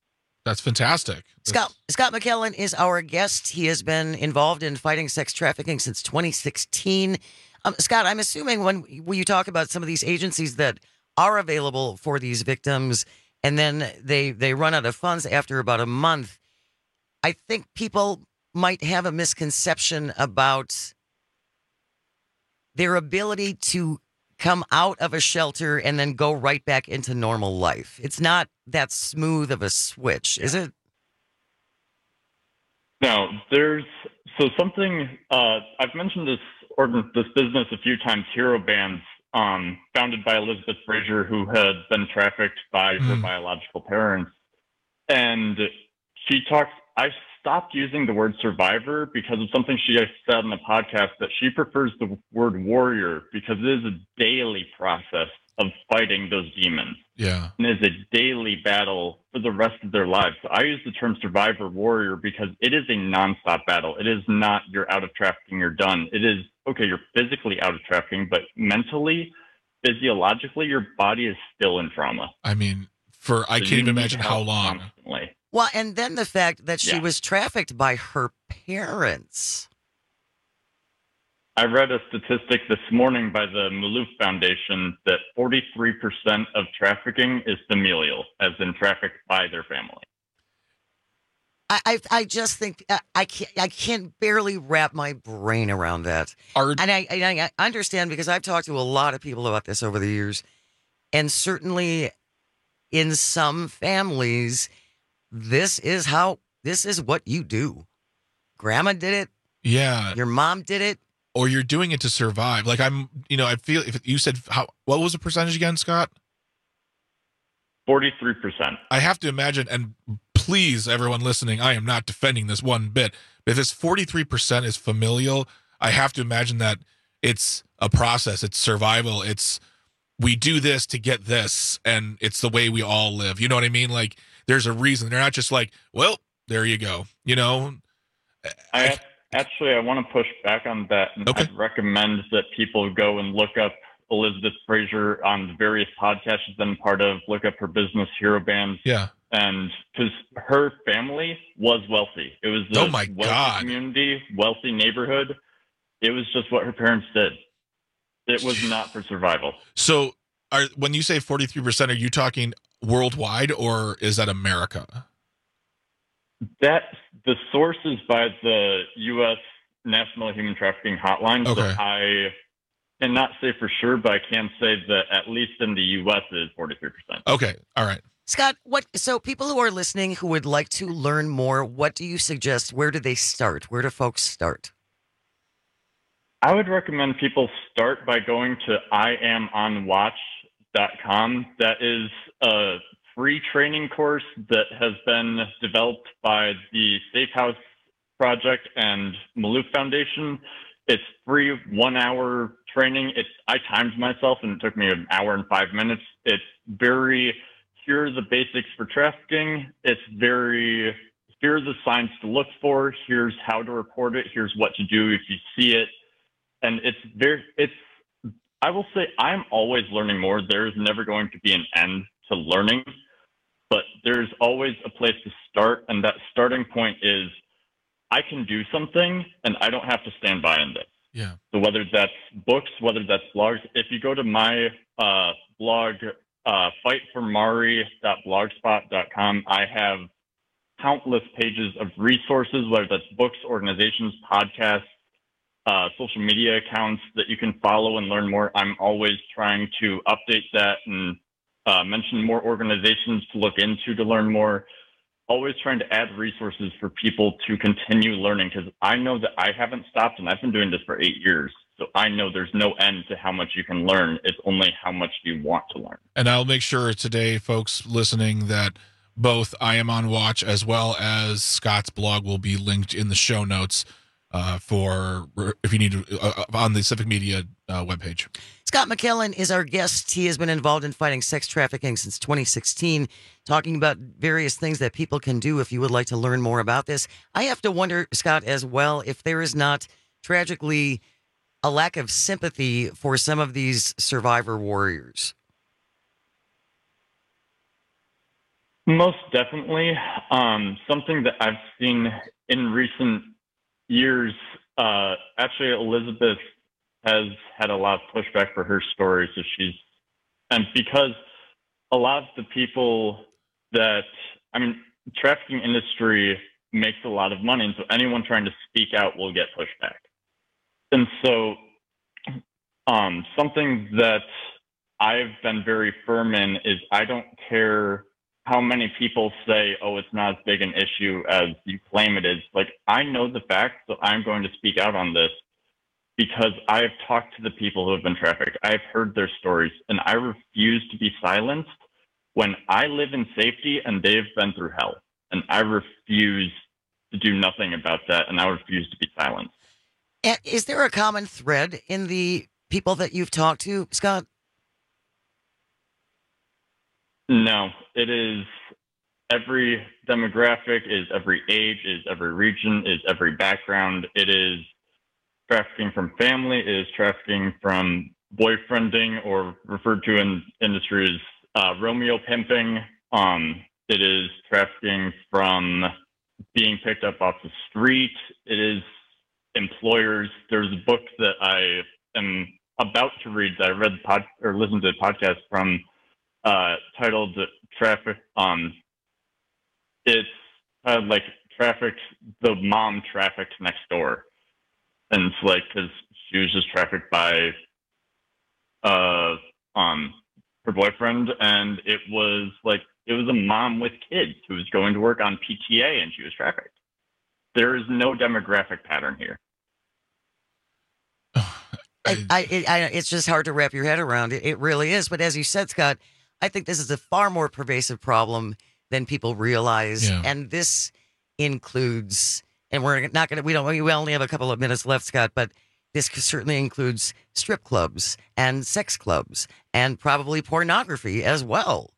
That's fantastic. Scott Scott McKellen is our guest. He has been involved in fighting sex trafficking since twenty sixteen. Um, Scott, I'm assuming when, when you talk about some of these agencies that are available for these victims, and then they they run out of funds after about a month, I think people might have a misconception about their ability to come out of a shelter and then go right back into normal life. It's not that smooth of a switch, is it? No, there's so something. Uh, I've mentioned this organ, this business a few times. Hero Bands, um, founded by Elizabeth Fraser, who had been trafficked by her Mm. biological parents, and she talks. I stopped using the word survivor because of something she said in the podcast, that she prefers the word warrior because it is a daily process of fighting those demons. Yeah. And is a daily battle for the rest of their lives. So I use the term survivor warrior because it is a nonstop battle. It is not you're out of trafficking, you're done. It is, okay, you're physically out of trafficking, but mentally, physiologically, your body is still in trauma. I mean, for I So can't you even need imagine how help long. constantly. Well, and then the fact that she Yeah. was trafficked by her parents. I read a statistic this morning by the Maloof Foundation that forty-three percent of trafficking is familial, as in trafficked by their family. I, I, I just think uh, I can't, I can't barely wrap my brain around that. Are, and I, and I understand because I've talked to a lot of people about this over the years, and certainly in some families, this is how this is what you do. Grandma did it. Yeah. Your mom did it. Or you're doing it to survive. Like I'm, you know, I feel if you said how, what was the percentage again, Scott? forty-three percent. I have to imagine, and please, everyone listening, I am not defending this one bit. But if this forty-three percent is familial, I have to imagine that it's a process. It's survival. It's we do this to get this, and it's the way we all live. You know what I mean? Like there's a reason. They're not just like, well, there you go. You know. I actually I want to push back on that, and Okay. I'd recommend that people go and look up Elizabeth Fraser on the various podcasts she's been part of. Look up her business, Hero Bands. Yeah. And because her family was wealthy, it was a Oh, my wealthy God. community, wealthy neighborhood. It was just what her parents did. It was not for survival. So, are when you say forty-three percent, are you talking worldwide or is that America? That the source is by the U S National Human Trafficking Hotline. Okay. So I cannot say for sure, but I can say that at least in the U S it is forty-three percent. Okay. All right. Scott, what? So people who are listening who would like to learn more, what do you suggest? Where do they start? Where do folks start? I would recommend people start by going to I am on watch dot com. That is a free training course that has been developed by the Safe House Project and Maloof Foundation. It's free one hour training. It's I timed myself and it took me an hour and five minutes. It's very, here are the basics for trafficking. It's very, here's the signs to look for. Here's how to report it. Here's what to do if you see it. And it's very, it's, I will say I'm always learning more. There's never going to be an end to learning, but there's always a place to start. And that starting point is I can do something and I don't have to stand by in this. Yeah. So whether that's books, whether that's blogs, if you go to my uh, blog, uh, fight for mari dot blogspot dot com, I have countless pages of resources, whether that's books, organizations, podcasts, uh, social media accounts that you can follow and learn more. I'm always trying to update that and uh, mention more organizations to look into to learn more. Always trying to add resources for people to continue learning, because I know that I haven't stopped and I've been doing this for eight years. So I know there's no end to how much you can learn. It's only how much you want to learn. And I'll make sure today, folks listening, that both I Am on Watch as well as Scott's blog will be linked in the show notes uh, for if you need to, uh, on the Civic Media uh, webpage. Scott McKellen is our guest. He has been involved in fighting sex trafficking since twenty sixteen, talking about various things that people can do if you would like to learn more about this. I have to wonder, Scott, as well, if there is not tragically a lack of sympathy for some of these survivor warriors. Most definitely. Um, something that I've seen in recent years, uh, actually, Elizabeth has had a lot of pushback for her story. So she's, and because a lot of the people that, I mean, trafficking industry makes a lot of money. And so anyone trying to speak out will get pushback. And so um, something that I've been very firm in is I don't care how many people say, oh, it's not as big an issue as you claim it is. Like, I know the facts, so I'm going to speak out on this because I've talked to the people who have been trafficked. I've heard their stories, and I refuse to be silenced when I live in safety and they've been through hell. And I refuse to do nothing about that, and I refuse to be silenced. And is there a common thread in the people that you've talked to, Scott? No, it is every demographic, is every age, is every region, is every background. It is trafficking from family, it is trafficking from boyfriending, or referred to in industry as uh, Romeo pimping. Um, it is trafficking from being picked up off the street. It is employers. There's a book that I am about to read that I read the pod, or listened to the podcast from, uh, titled Traffic. Um, it's uh, like trafficked, the mom trafficked next door. And it's like, because she was just trafficked by uh, um, her boyfriend, and it was like, it was a mom with kids who was going to work on P T A, and she was trafficked. There is no demographic pattern here. I, I, it, I, it's just hard to wrap your head around. It, it really is. But as you said, Scott, I think this is a far more pervasive problem than people realize. Yeah. And this includes, and we're not going to, we don't, we only have a couple of minutes left, Scott, but this certainly includes strip clubs and sex clubs and probably pornography as well.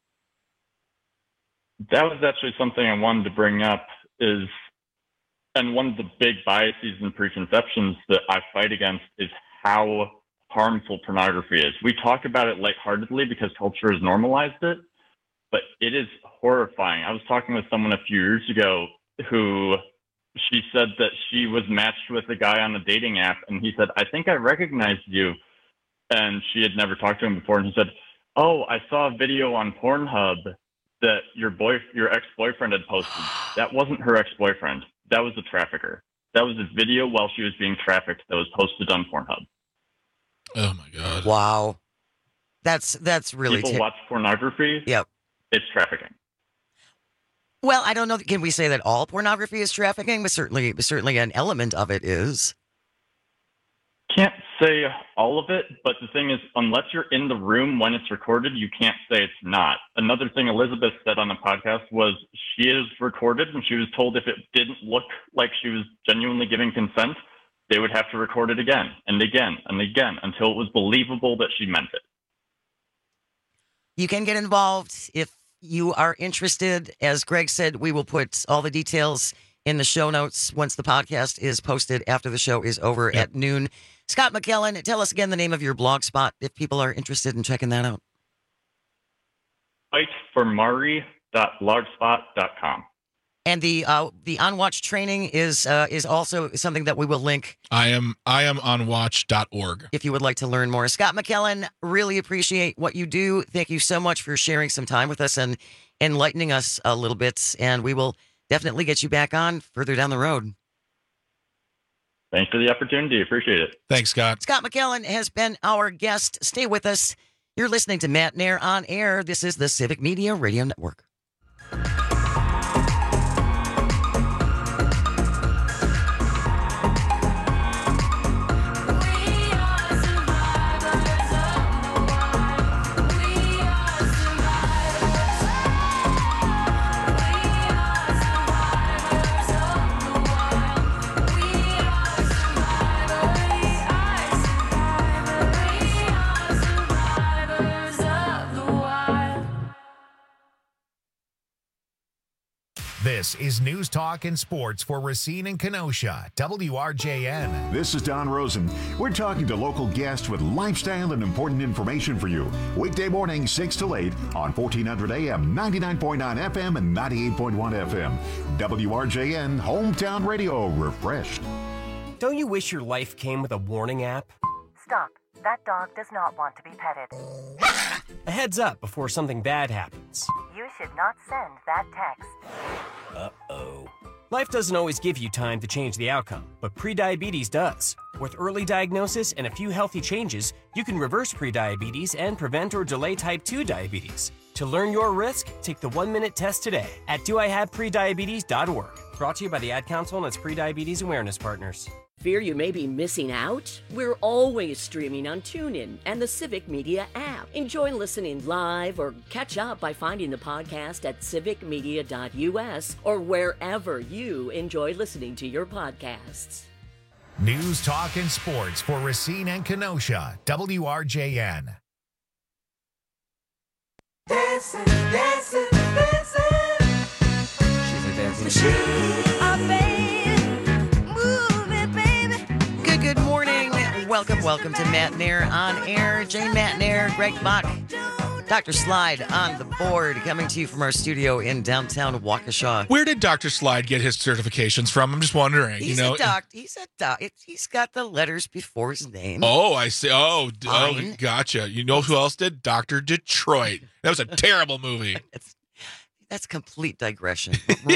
That was actually something I wanted to bring up is, and one of the big biases and preconceptions that I fight against is how harmful pornography is. We talk about it lightheartedly because culture has normalized it, but it is horrifying. I was talking with someone a few years ago who, she said that she was matched with a guy on a dating app, and he said, I think I recognized you. And she had never talked to him before, and he said, oh, I saw a video on Pornhub that your boy, your ex-boyfriend had posted. That wasn't her ex-boyfriend. That was a trafficker. That was a video while she was being trafficked that was posted on Pornhub. Oh my God! Wow, that's that's really people ter- watch pornography. Yep, it's trafficking. Well, I don't know. Can we say that all pornography is trafficking? But certainly, certainly an element of it is. Can't say all of it, but the thing is, unless you're in the room when it's recorded, you can't say it's not. Another thing Elizabeth said on the podcast was she is recorded, and she was told if it didn't look like she was genuinely giving consent, they would have to record it again and again and again until it was believable that she meant it. You can get involved if you are interested. As Greg said, we will put all the details in the show notes once the podcast is posted after the show is over yep. at noon. Scott McKellen, tell us again the name of your blog spot if people are interested in checking that out. fight for mari dot blogspot dot com. And the uh, the On Watch training is uh, is also something that we will link. I am I am on watch dot org. If you would like to learn more. Scott McKellen, really appreciate what you do. Thank you so much for sharing some time with us and enlightening us a little bit. And we will definitely get you back on further down the road. Thanks for the opportunity. Appreciate it. Thanks, Scott. Scott McKellen has been our guest. Stay with us. You're listening to Matt Nair on Air. This is the Civic Media Radio Network. This is News Talk and Sports for Racine and Kenosha, W R J N. This is Don Rosen. We're talking to local guests with lifestyle and important information for you. Weekday morning, six to eight on fourteen hundred A M, ninety-nine point nine F M, and ninety-eight point one F M. W R J N, Hometown Radio, refreshed. Don't you wish your life came with a warning app? Stop. That dog does not want to be petted. A heads up before something bad happens. You should not send that text. Uh-oh. Life doesn't always give you time to change the outcome, but prediabetes does. With early diagnosis and a few healthy changes, you can reverse prediabetes and prevent or delay type two diabetes. To learn your risk, take the one-minute test today at do I have prediabetes dot org. Brought to you by the Ad Council and its prediabetes awareness partners. Fear you may be missing out? We're always streaming on TuneIn and the Civic Media app. Enjoy listening live or catch up by finding the podcast at civic media dot U S or wherever you enjoy listening to your podcasts. News, talk, and sports for Racine and Kenosha, W R J N. Dancing, dancing, dancing. She's a dancing machine. A baby, move it, baby. Good, good morning. Welcome, welcome to Matt Nair on air. Jane Matt Nair, Greg Bach, Doctor Slide on the board, coming to you from our studio in downtown Waukesha. Where did Doctor Slide get his certifications from? I'm just wondering. He's you know, a doc. He's a doc. It, he's got the letters before his name. Oh, I see. Oh, d- oh, Fine. gotcha. You know who else did? Doctor Detroit. That was a terrible movie. That's, that's complete digression.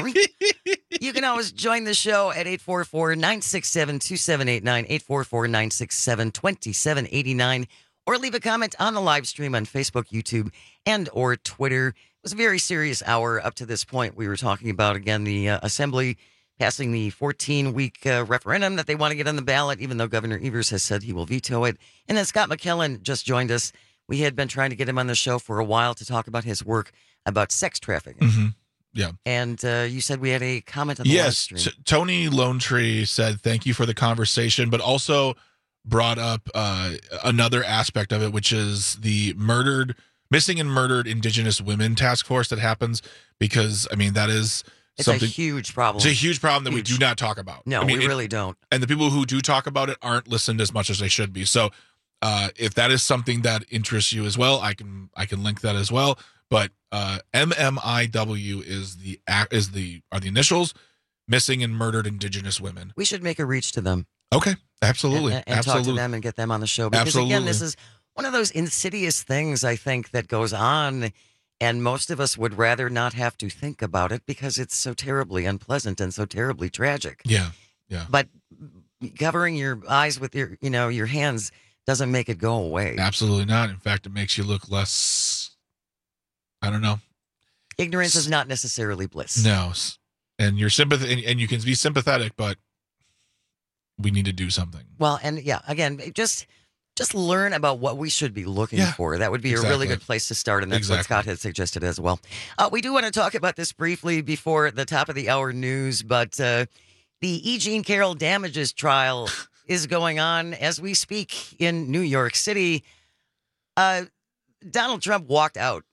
You can always join the show at eight four four, nine six seven, two seven eight nine, eight four four, nine six seven, two seven eight nine, or leave a comment on the live stream on Facebook, YouTube, and or Twitter. It was a very serious hour up to this point. We were talking about, again, the uh, Assembly passing the fourteen-week uh, referendum that they want to get on the ballot, even though Governor Evers has said he will veto it. And then Scott McKellen just joined us. We had been trying to get him on the show for a while to talk about his work about sex trafficking. Mm-hmm. Yeah. And uh, you said we had a comment on the live Yes. stream. T- Tony Lone Tree said, thank you for the conversation, but also brought up uh, another aspect of it, which is the murdered, missing and murdered Indigenous women task force that happens because, I mean, that is It's something. a huge problem. It's a huge problem that Huge. we do not talk about. No, I mean, we it- really don't. And the people who do talk about it aren't listened as much as they should be. So uh, if that is something that interests you as well, I can I can link that as well. But uh, M M I W is the ac- is the are the initials, missing and murdered Indigenous women. We should make a reach to them. Okay, absolutely, And, and absolutely. talk to them and get them on the show. Because, Absolutely. again, this is one of those insidious things, I think, that goes on. And most of us would rather not have to think about it because it's so terribly unpleasant and so terribly tragic. Yeah, yeah. But covering your eyes with your, you know, your hands doesn't make it go away. Absolutely not. In fact, it makes you look less. I don't know. Ignorance is not necessarily bliss. No, s- and you're sympath- and, and you can be sympathetic, but we need to do something. Well, and yeah, again, just just learn about what we should be looking Yeah, for. That would be a exactly. really good place to start, and that's what Exactly. Scott had suggested as well. Uh, we do want to talk about this briefly before the top of the hour news, but uh, the E. Jean Carroll damages trial is going on as we speak in New York City. Uh, Donald Trump walked out.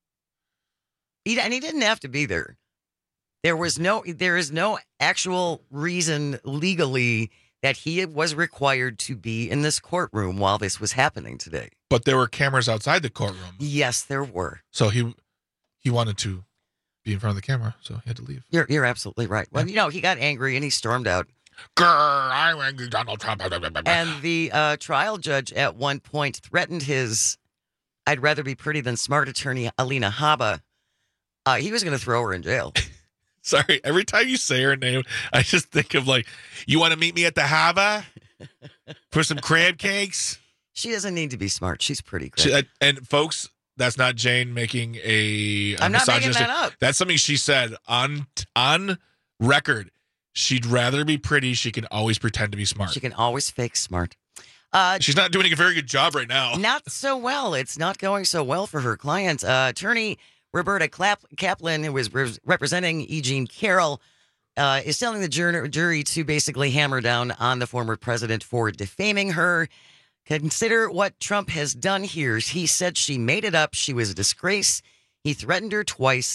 He, and he didn't have to be there. There was no, there is no actual reason legally that he was required to be in this courtroom while this was happening today. But there were cameras outside the courtroom, Yes, there were. so he he wanted to be in front of the camera, so he had to leave. You're you're absolutely right. Well, you know, he got angry and he stormed out. Grr, I'm angry, Donald Trump. And the uh, trial judge at one point threatened his I'd rather be pretty than smart attorney, Alina Habba. Uh, he was going to throw her in jail. Sorry, every time you say her name, I just think of like, you want to meet me at the Hava for some crab cakes? She doesn't need to be smart. She's pretty great. She, uh, and folks, that's not Jane making a. a I'm not making misogynistic- that up. That's something she said on on record. She'd rather be pretty. She can always pretend to be smart. She can always fake smart. Uh, She's not doing a very good job right now. Not so well. It's not going so well for her client. Uh, attorney Roberta Clap- Kaplan, who was re- representing E. Jean Carroll, uh, is telling the jur- jury to basically hammer down on the former president for defaming her. Consider what Trump has done here. He said she made it up. She was a disgrace. He threatened her twice.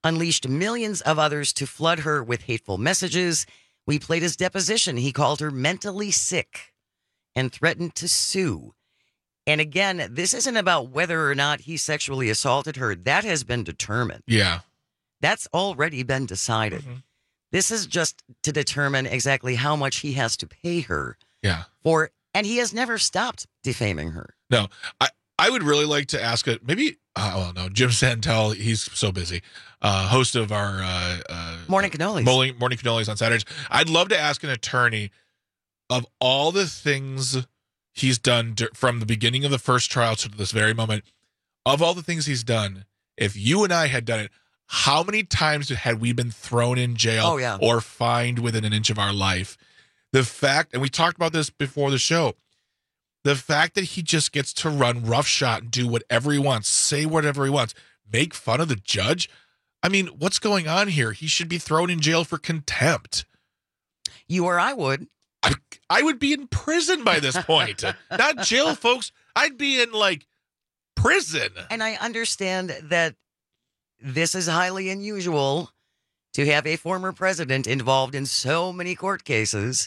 unleashed millions of others to flood her with hateful messages. We played his deposition. He called her mentally sick and threatened to sue. And again, this isn't about whether or not he sexually assaulted her. That has been determined. Yeah. That's already been decided. Mm-hmm. This is just to determine exactly how much he has to pay her. Yeah. For, and he has never stopped defaming her. No, I, I would really like to ask it. Maybe, uh, well, no, Jim Santel, he's so busy, uh, host of our uh, uh, Morning Cannolis. Morning, morning Cannolis on Saturdays. I'd love to ask an attorney of all the things he's done d- from the beginning of the first trial to this very moment, of all the things he's done, if you and I had done it, how many times had we been thrown in jail oh, yeah. or fined within an inch of our life? The fact, and we talked about this before the show, the fact that he just gets to run roughshod and do whatever he wants, say whatever he wants, make fun of the judge. I mean, what's going on here? He should be thrown in jail for contempt. You or I would. I, I would be in prison by this point. Not jail, folks. I'd be in, like, prison. And I understand that this is highly unusual to have a former president involved in so many court cases.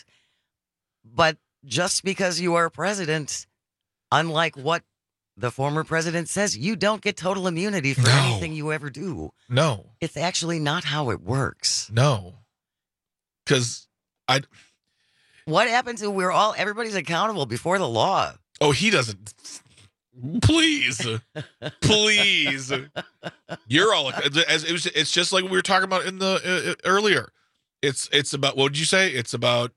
But just because you are president, unlike what the former president says, you don't get total immunity for no. anything you ever do. No. It's actually not how it works. No. Because I... What happens if we're all, everybody's accountable before the law? Oh, he doesn't... Please, please. You're all as it was. It's just like we were talking about in the uh, earlier. It's it's about what did you say? It's about.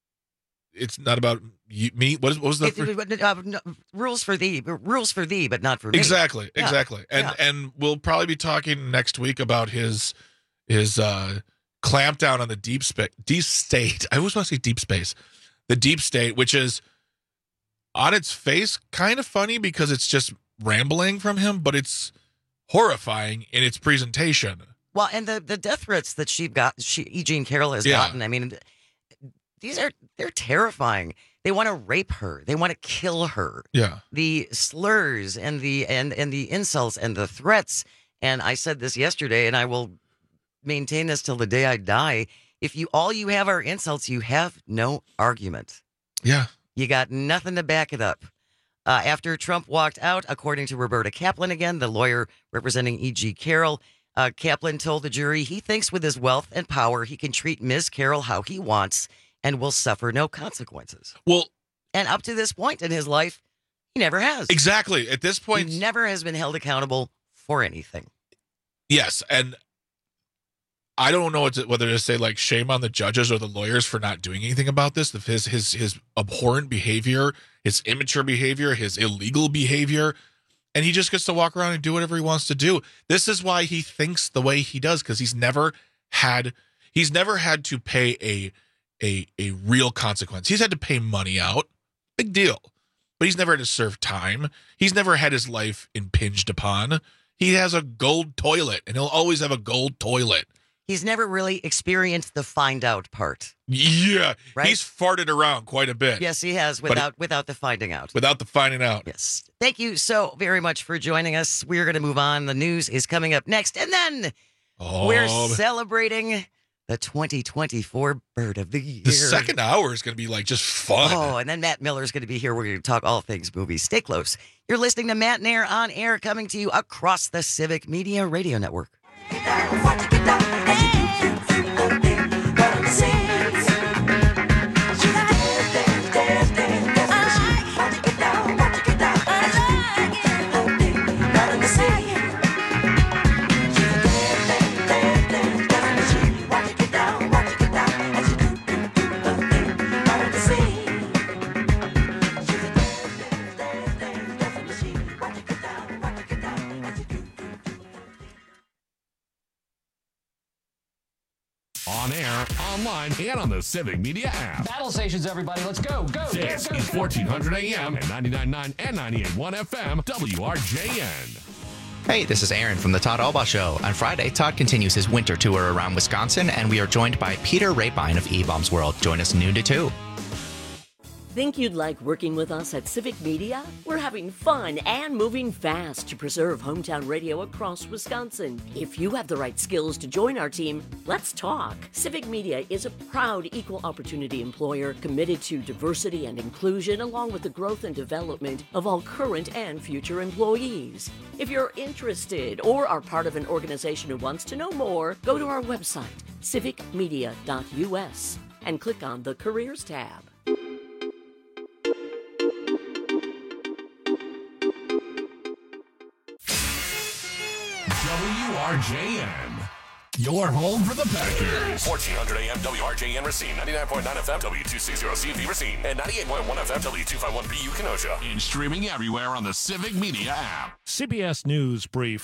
It's not about you, me. What, is, what was the it, uh, no, rules for thee? Rules for thee, but not for me. Exactly, yeah. exactly. And yeah. and we'll probably be talking next week about his his uh, clampdown on the deep space. Deep state. I always want to say deep space. The deep state, which is. On its face, kind of funny because it's just rambling from him, but it's horrifying in its presentation. Well, and the, the death threats that she got, she, E. Jean Carroll has yeah. gotten, I mean, these are, they're terrifying. They want to rape her. They want to kill her. Yeah. The slurs and the, and, and the insults and the threats. And I said this yesterday, and I will maintain this till the day I die. If you, all you have are insults, you have no argument. Yeah. You got nothing to back it up. Uh, after Trump walked out, according to Roberta Kaplan again, the lawyer representing E G. Carroll, uh, Kaplan told the jury he thinks with his wealth and power he can treat Miz Carroll how he wants and will suffer no consequences. Well, and up to this point in his life, he never has. Exactly. At this point, he never has been held accountable for anything. Yes, and I don't know what to, whether to say, like, shame on the judges or the lawyers for not doing anything about this. His his his abhorrent behavior, his immature behavior, his illegal behavior, and he just gets to walk around and do whatever he wants to do. This is why he thinks the way he does, because he's never had he's never had to pay a a a real consequence. He's had to pay money out, big deal, but he's never had to serve time. He's never had his life impinged upon. He has a gold toilet, and he'll always have a gold toilet. He's never really experienced the find out part. Yeah, right? He's farted around quite a bit. Yes, he has, without without the finding out. Without the finding out. Yes. Thank you so very much for joining us. We're going to move on. The news is coming up next. And then oh, we're celebrating the twenty twenty-four Bird of the Year. The second hour is going to be like just fun. Oh, and then Matt Miller is going to be here. We're going to talk all things movies. Stay close. You're listening to Matt Nair on air, coming to you across the Civic Media Radio Network. On air, online, and on the Civic Media app. Battle stations, everybody. Let's go, go, This go, go, is go. fourteen hundred A M and ninety-nine point nine and ninety-eight point one F M, W R J N. Hey, this is Aaron from the Todd Albaugh Show. On Friday, Todd continues his winter tour around Wisconsin, and we are joined by Peter Rapine of E-Bombs World. Join us noon to two. Think you'd like working with us at Civic Media? We're having fun and moving fast to preserve hometown radio across Wisconsin. If you have the right skills to join our team, let's talk. Civic Media is a proud equal opportunity employer committed to diversity and inclusion, along with the growth and development of all current and future employees. If you're interested or are part of an organization who wants to know more, go to our website, civic media dot u s, and click on the Careers tab. W R J N, your home for the Packers. fourteen hundred A M W R J N Racine, ninety-nine point nine F M W two sixty C V Racine, and ninety-eight point one F M W two fifty-one B U Kenosha. And streaming everywhere on the Civic Media app. C B S News Brief.